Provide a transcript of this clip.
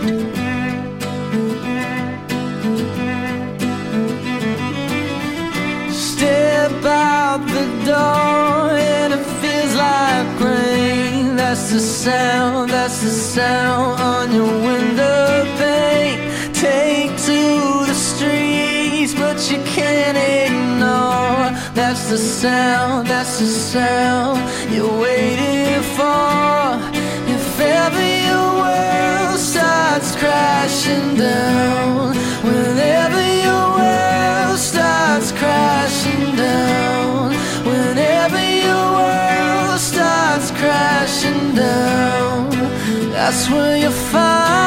Step out the door and it feels like rain. That's the sound on your window pane. Take to the streets, but you can't ignore. That's the sound you're waiting for. If ever your world starts crashing down, whenever your world starts crashing down, whenever your world starts crashing down, that's when you find